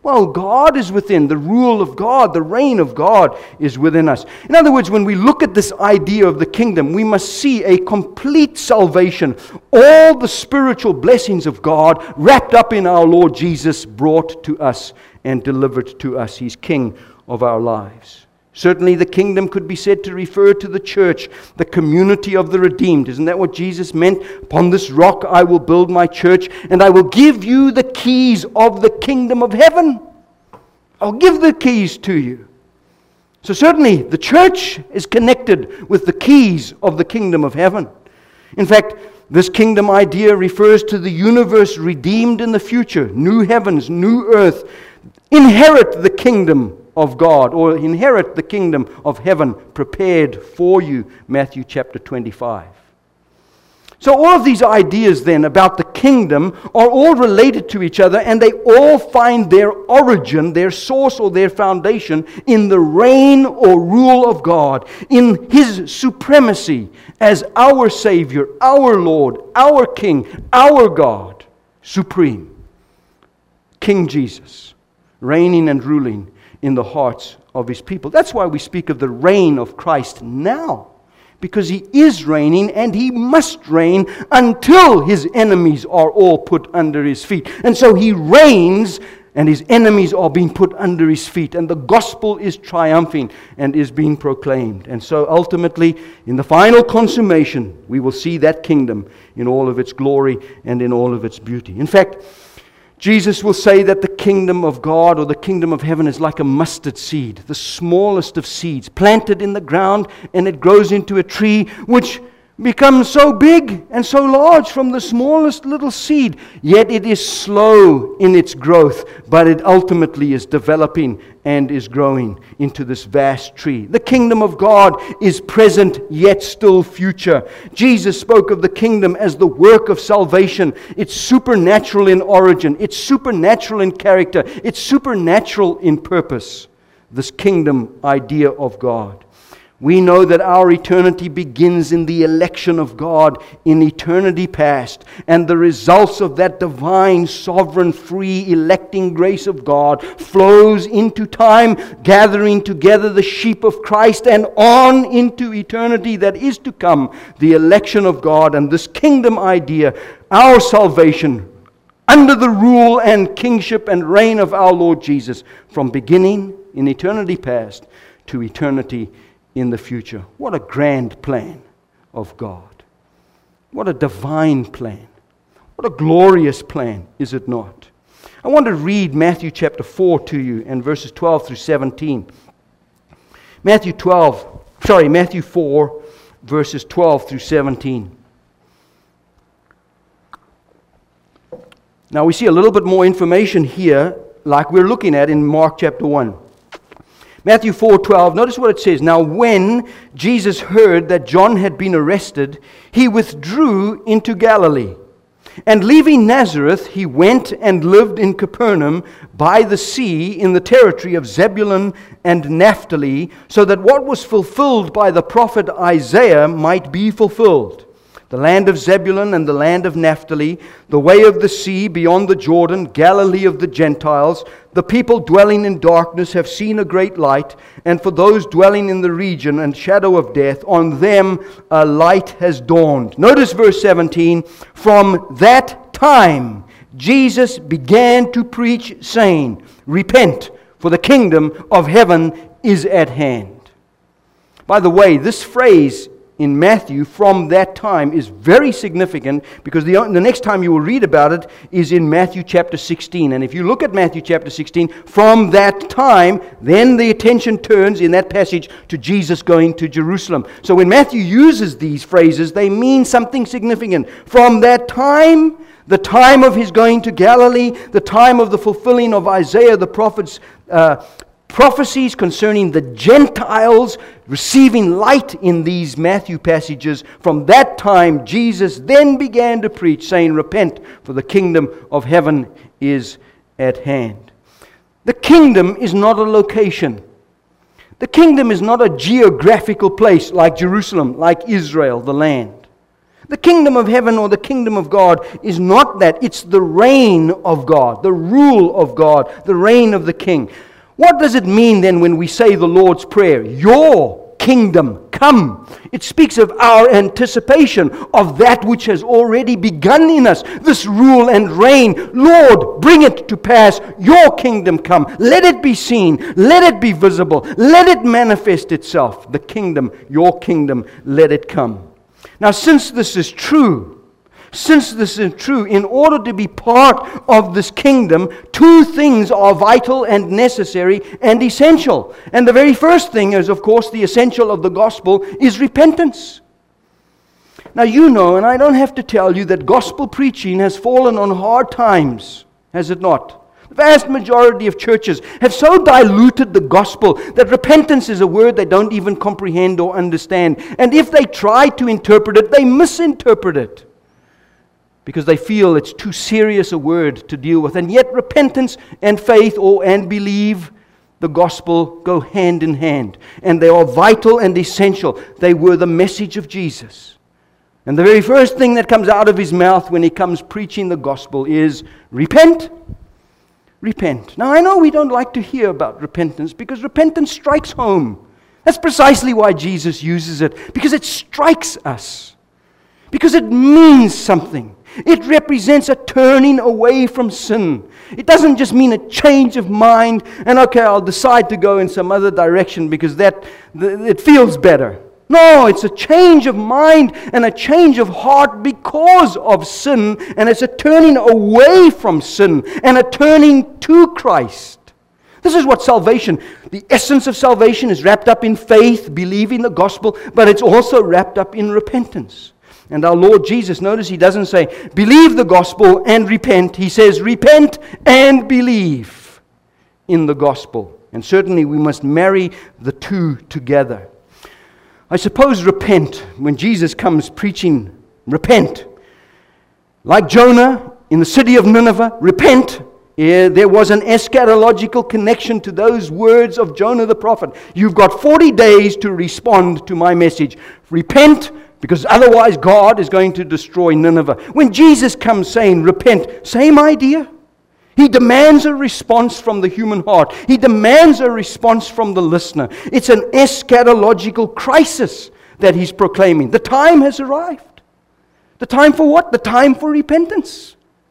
Well, God is within. The rule of God, the reign of God is within us. In other words, when we look at this idea of the kingdom, we must see a complete salvation. All the spiritual blessings of God wrapped up in our Lord Jesus, brought to us and delivered to us. He's King of our lives. Certainly the kingdom could be said to refer to the church, the community of the redeemed. Isn't that what Jesus meant? Upon this rock I will build my church, and I will give you the keys of the kingdom of heaven. I'll give the keys to you. So certainly the church is connected with the keys of the kingdom of heaven. In fact, this kingdom idea refers to the universe redeemed in the future, new heavens, new earth. Inherit the kingdom of God, or inherit the kingdom of heaven prepared for you, Matthew chapter 25. So all of these ideas then about the kingdom are all related to each other, and they all find their origin, their source or their foundation in the reign or rule of God, in His supremacy as our Savior, our Lord, our King, our God, supreme. King Jesus, reigning and ruling in the hearts of His people. That's why we speak of the reign of Christ now, because He is reigning and He must reign until His enemies are all put under His feet. And so He reigns and His enemies are being put under His feet, and the gospel is triumphing and is being proclaimed. And so ultimately, in the final consummation, we will see that kingdom in all of its glory and in all of its beauty. In fact, Jesus will say that the kingdom of God or the kingdom of heaven is like a mustard seed, the smallest of seeds, planted in the ground, and it grows into a tree which becomes so big and so large from the smallest little seed. Yet it is slow in its growth, but it ultimately is developing and is growing into this vast tree. The kingdom of God is present yet still future. Jesus spoke of the kingdom as the work of salvation. It's supernatural in origin. It's supernatural in character. It's supernatural in purpose. This kingdom idea of God. We know that our eternity begins in the election of God in eternity past, and the results of that divine, sovereign, free, electing grace of God flows into time, gathering together the sheep of Christ, and on into eternity that is to come, the election of God and this kingdom idea, our salvation under the rule and kingship and reign of our Lord Jesus, from beginning in eternity past to eternity in the future. What a grand plan of God. What a divine plan. What a glorious plan, is it not? I want to read Matthew chapter 4 to you and verses 12 through 17. Matthew 4, verses 12 through 17. Now we see a little bit more information here, like we're looking at in Mark chapter 1. Matthew 4:12, notice what it says. Now when Jesus heard that John had been arrested, he withdrew into Galilee. And leaving Nazareth, he went and lived in Capernaum by the sea in the territory of Zebulun and Naphtali, so that what was fulfilled by the prophet Isaiah might be fulfilled. The land of Zebulun and the land of Naphtali, the way of the sea beyond the Jordan, Galilee of the Gentiles, the people dwelling in darkness have seen a great light, and for those dwelling in the region and shadow of death, on them a light has dawned. Notice verse 17, from that time Jesus began to preach, saying, repent, for the kingdom of heaven is at hand. By the way, this phrase in Matthew, from that time, is very significant, because the next time you will read about it is in Matthew chapter 16. And if you look at Matthew chapter 16, from that time, then the attention turns in that passage to Jesus going to Jerusalem. So when Matthew uses these phrases, they mean something significant. From that time, the time of his going to Galilee, the time of the fulfilling of Isaiah the prophet's prophecies concerning the Gentiles receiving light in these Matthew passages. From that time, Jesus then began to preach, saying, repent, for the kingdom of heaven is at hand. The kingdom is not a location. The kingdom is not a geographical place like Jerusalem, like Israel, the land. The kingdom of heaven or the kingdom of God is not that. It's the reign of God, the rule of God, the reign of the King. What does it mean then when we say the Lord's Prayer? Your kingdom come. It speaks of our anticipation of that which has already begun in us, this rule and reign. Lord, bring it to pass. Your kingdom come. Let it be seen. Let it be visible. Let it manifest itself. The kingdom, your kingdom, let it come. Now, since this is true, in order to be part of this kingdom, two things are vital and necessary and essential. And the very first thing is, of course, the essential of the gospel is repentance. Now, you know, and I don't have to tell you, that gospel preaching has fallen on hard times, has it not? The vast majority of churches have so diluted the gospel that repentance is a word they don't even comprehend or understand. And if they try to interpret it, they misinterpret it, because they feel it's too serious a word to deal with. And yet repentance and faith and believe the gospel go hand in hand. And they are vital and essential. They were the message of Jesus. And the very first thing that comes out of his mouth when he comes preaching the gospel is, repent. Repent. Now, I know we don't like to hear about repentance because repentance strikes home. That's precisely why Jesus uses it, because it strikes us. Because it means something. It represents a turning away from sin. It doesn't just mean a change of mind and, okay, I'll decide to go in some other direction because it feels better. No, it's a change of mind and a change of heart because of sin, and it's a turning away from sin and a turning to Christ. This is what salvation, the essence of salvation, is wrapped up in faith, believing the gospel, but it's also wrapped up in repentance. And our Lord Jesus, notice he doesn't say, believe the gospel and repent. He says, repent and believe in the gospel. And certainly we must marry the two together. I suppose repent, when Jesus comes preaching, repent. Like Jonah in the city of Nineveh, repent. There was an eschatological connection to those words of Jonah the prophet. You've got 40 days to respond to my message. Repent, because otherwise God is going to destroy Nineveh. When Jesus comes saying repent, same idea. He demands a response from the human heart. He demands a response from the listener. It's an eschatological crisis that he's proclaiming. The time has arrived. The time for what? The time for repentance.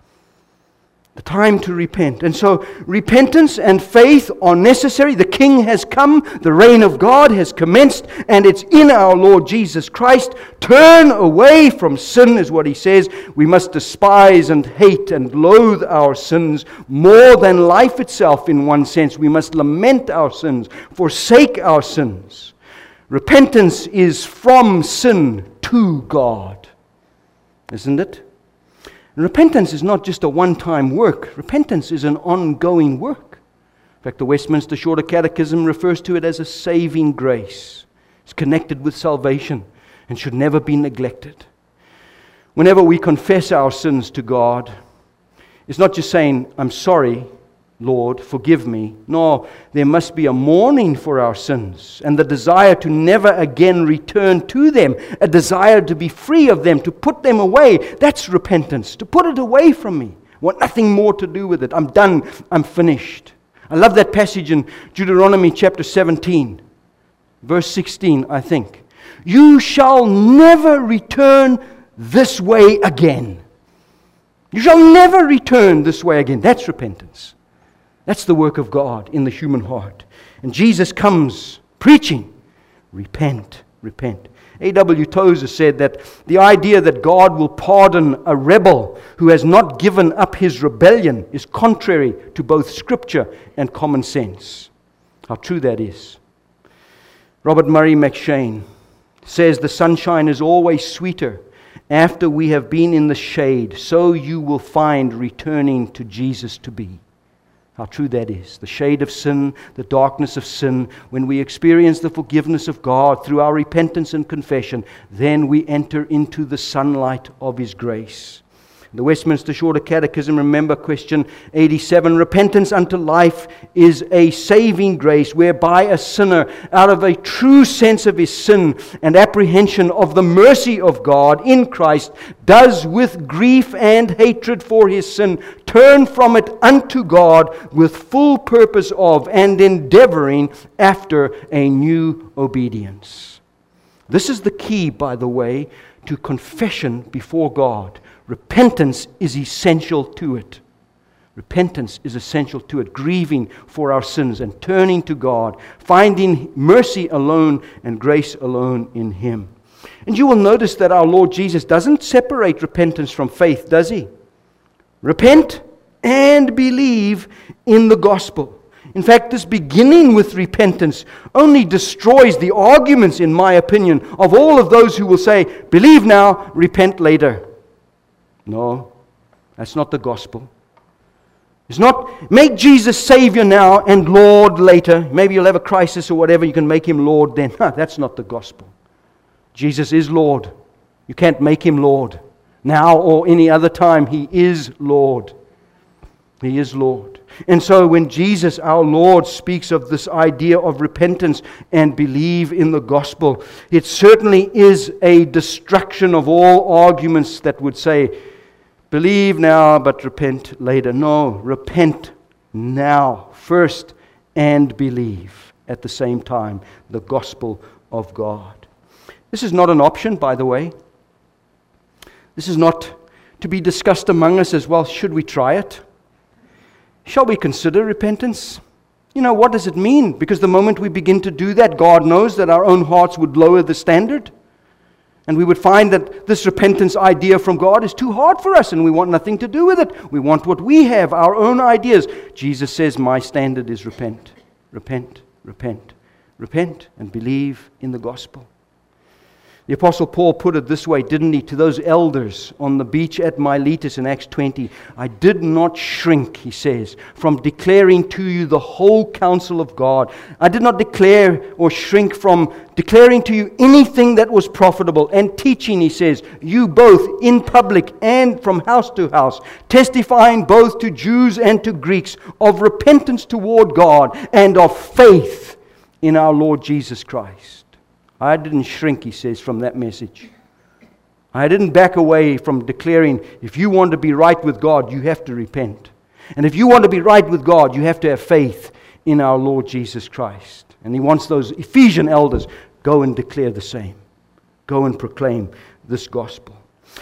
The time to repent. And so repentance and faith are necessary. The King has come. The reign of God has commenced. And it's in our Lord Jesus Christ. Turn away from sin is what he says. We must despise and hate and loathe our sins more than life itself in one sense. We must lament our sins, forsake our sins. Repentance is from sin to God. Isn't it? And repentance is not just a one-time work. Repentance is an ongoing work. In fact, the Westminster Shorter Catechism refers to it as a saving grace. It's connected with salvation and should never be neglected. Whenever we confess our sins to God, it's not just saying, I'm sorry, Lord, forgive me. No, there must be a mourning for our sins and the desire to never again return to them, a desire to be free of them, to put them away. That's repentance, to put it away from me. I want nothing more to do with it. I'm done. I'm finished. I love that passage in Deuteronomy chapter 17, verse 16, I think. You shall never return this way again. You shall never return this way again. That's repentance. That's the work of God in the human heart. And Jesus comes preaching, repent, repent. A.W. Tozer said that the idea that God will pardon a rebel who has not given up his rebellion is contrary to both Scripture and common sense. How true that is. Robert Murray McCheyne says the sunshine is always sweeter after we have been in the shade, so you will find returning to Jesus to be. How true that is. The shade of sin, the darkness of sin, when we experience the forgiveness of God through our repentance and confession, then we enter into the sunlight of His grace. The Westminster Shorter Catechism, remember, question 87, repentance unto life is a saving grace whereby a sinner, out of a true sense of his sin and apprehension of the mercy of God in Christ, does with grief and hatred for his sin turn from it unto God with full purpose of and endeavoring after a new obedience. This is the key, by the way, to confession before God. Repentance is essential to it. Repentance is essential to it. Grieving for our sins and turning to God, finding mercy alone and grace alone in Him. And you will notice that our Lord Jesus doesn't separate repentance from faith, does He? Repent and believe in the gospel. In fact, this beginning with repentance only destroys the arguments, in my opinion, of all of those who will say, believe now, repent later. No, that's not the gospel. It's not make Jesus Savior now and Lord later. Maybe you'll have a crisis or whatever, you can make Him Lord then. That's not the gospel. Jesus is Lord. You can't make Him Lord. Now or any other time, He is Lord. He is Lord. And so when Jesus, our Lord, speaks of this idea of repentance and believe in the gospel, it certainly is a destruction of all arguments that would say, believe now, but repent later. No, repent now first and believe at the same time the gospel of God. This is not an option, by the way. This is not to be discussed among us as well. Should we try it? Shall we consider repentance? You know, what does it mean? Because the moment we begin to do that, God knows that our own hearts would lower the standard. And we would find that this repentance idea from God is too hard for us, and we want nothing to do with it. We want what we have, our own ideas. Jesus says, my standard is repent, repent, repent, repent, and believe in the gospel. The Apostle Paul put it this way, didn't he, to those elders on the beach at Miletus in Acts 20. I did not shrink, he says, from declaring to you the whole counsel of God. I did not declare or shrink from declaring to you anything that was profitable, and teaching, he says, you both in public and from house to house, testifying both to Jews and to Greeks of repentance toward God and of faith in our Lord Jesus Christ. I didn't shrink, he says, from that message. I didn't back away from declaring, if you want to be right with God, you have to repent. And if you want to be right with God, you have to have faith in our Lord Jesus Christ. And he wants those Ephesian elders, go and declare the same. Go and proclaim this gospel.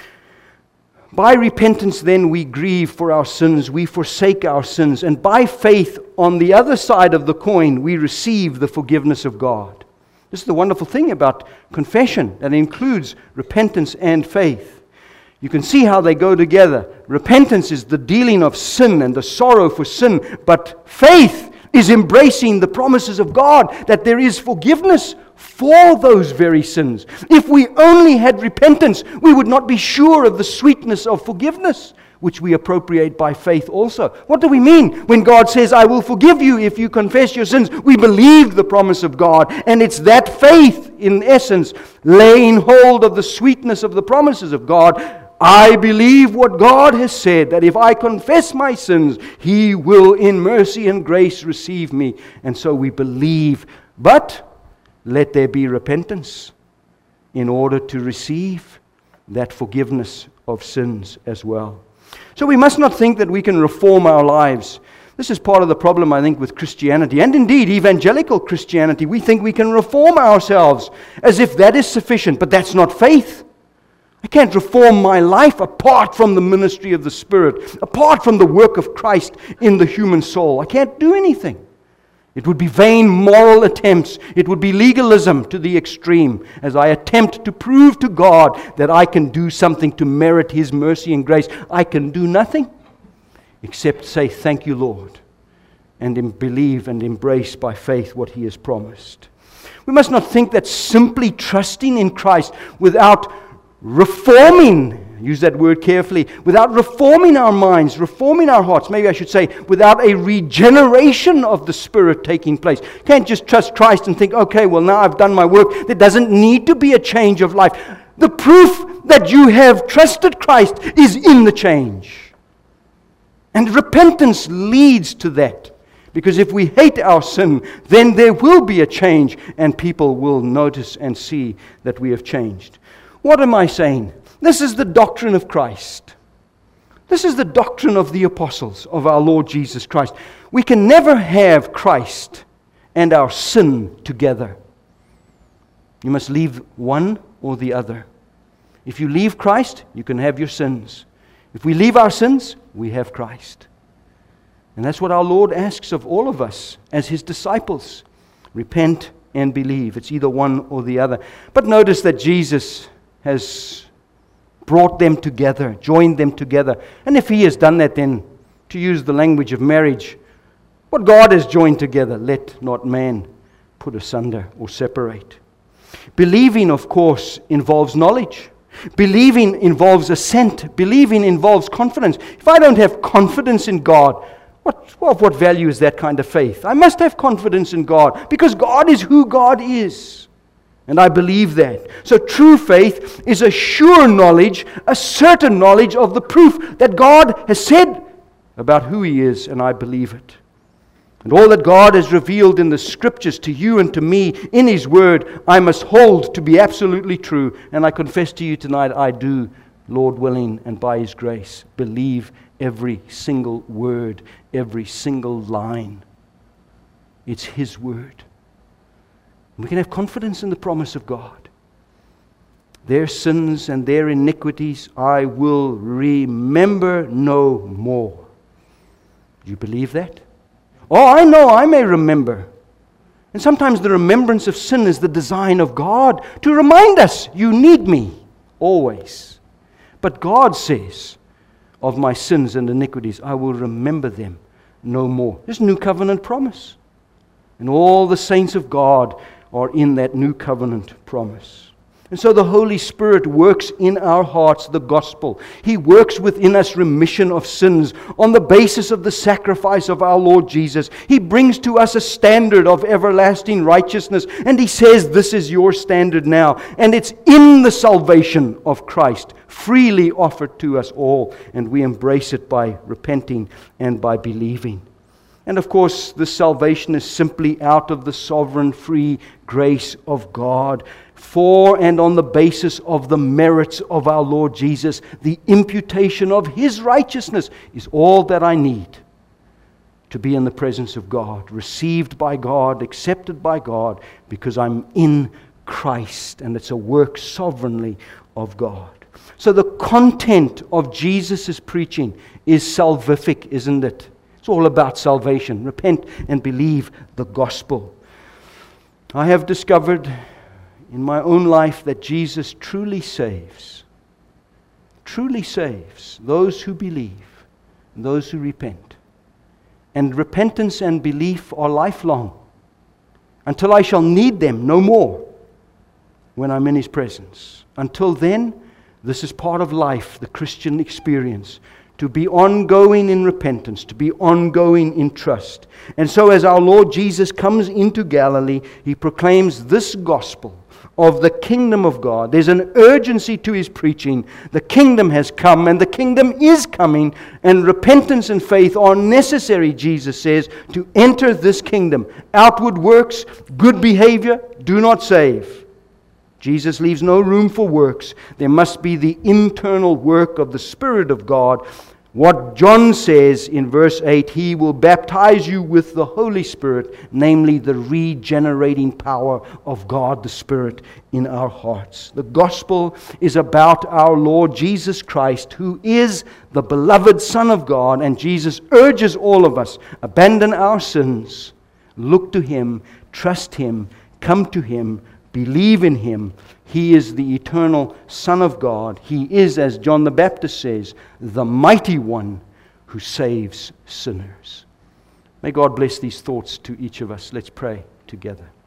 By repentance, then, we grieve for our sins, we forsake our sins, and by faith, on the other side of the coin, we receive the forgiveness of God. This is the wonderful thing about confession, that includes repentance and faith. You can see how they go together. Repentance is the dealing of sin and the sorrow for sin, but faith is embracing the promises of God that there is forgiveness for those very sins. If we only had repentance, we would not be sure of the sweetness of forgiveness, which we appropriate by faith also. What do we mean when God says, I will forgive you if you confess your sins? We believe the promise of God, and it's that faith, in essence, laying hold of the sweetness of the promises of God. I believe what God has said, that if I confess my sins, He will in mercy and grace receive me. And so we believe, but let there be repentance in order to receive that forgiveness of sins as well. So we must not think that we can reform our lives. This is part of the problem, I think, with Christianity, and indeed evangelical Christianity. We think we can reform ourselves as if that is sufficient, but that's not faith. I can't reform my life apart from the ministry of the Spirit, apart from the work of Christ in the human soul. I can't do anything. It would be vain moral attempts. It would be legalism to the extreme as I attempt to prove to God that I can do something to merit His mercy and grace. I can do nothing except say, thank you, Lord, and believe and embrace by faith what He has promised. We must not think that simply trusting in Christ without reforming, use that word carefully, without reforming our minds, reforming our hearts, maybe I should say, without a regeneration of the Spirit taking place. Can't just trust Christ and think, okay, well now I've done my work. There doesn't need to be a change of life. The proof that you have trusted Christ is in the change. And repentance leads to that. Because if we hate our sin, then there will be a change, and people will notice and see that we have changed. What am I saying? This is the doctrine of Christ. This is the doctrine of the apostles of our Lord Jesus Christ. We can never have Christ and our sin together. You must leave one or the other. If you leave Christ, you can have your sins. If we leave our sins, we have Christ. And that's what our Lord asks of all of us as His disciples. Repent and believe. It's either one or the other. But notice that Jesus has brought them together, joined them together. And if He has done that, then, to use the language of marriage, what God has joined together, let not man put asunder or separate. Believing, of course, involves knowledge. Believing involves assent. Believing involves confidence. If I don't have confidence in God, what value is that kind of faith? I must have confidence in God, because God is who God is. And I believe that. So true faith is a sure knowledge, a certain knowledge of the proof that God has said about who He is, and I believe it. And all that God has revealed in the Scriptures to you and to me in His Word, I must hold to be absolutely true. And I confess to you tonight, I do, Lord willing, and by His grace, believe every single word, every single line. It's His Word. We can have confidence in the promise of God. Their sins and their iniquities I will remember no more. Do you believe that? Oh, I know I may remember. And sometimes the remembrance of sin is the design of God to remind us, you need me always. But God says, of my sins and iniquities, I will remember them no more. This new covenant promise. And all the saints of God are in that new covenant promise. And so the Holy Spirit works in our hearts the gospel. He works within us remission of sins on the basis of the sacrifice of our Lord Jesus. He brings to us a standard of everlasting righteousness, and He says, this is your standard now. And it's in the salvation of Christ, freely offered to us all, and we embrace it by repenting and by believing. And of course, this salvation is simply out of the sovereign free grace of God, for and on the basis of the merits of our Lord Jesus. The imputation of His righteousness is all that I need to be in the presence of God, received by God, accepted by God, because I'm in Christ, and it's a work sovereignly of God. So the content of Jesus' preaching is salvific, isn't it? It's all about salvation. Repent and believe the gospel. I have discovered in my own life that Jesus truly saves those who believe, and those who repent. And repentance and belief are lifelong, until I shall need them no more when I'm in His presence. Until then, this is part of life, the Christian experience. To be ongoing in repentance, to be ongoing in trust. And so as our Lord Jesus comes into Galilee, He proclaims this gospel of the kingdom of God. There's an urgency to His preaching. The kingdom has come, and the kingdom is coming, and repentance and faith are necessary, Jesus says, to enter this kingdom. Outward works, good behavior, do not save. Jesus leaves no room for works. There must be the internal work of the Spirit of God. What John says in verse 8, He will baptize you with the Holy Spirit, namely the regenerating power of God the Spirit in our hearts. The gospel is about our Lord Jesus Christ, who is the beloved Son of God, and Jesus urges all of us, abandon our sins, look to Him, trust Him, come to Him, believe in Him. He is the eternal Son of God. He is, as John the Baptist says, the mighty one who saves sinners. May God bless these thoughts to each of us. Let's pray together.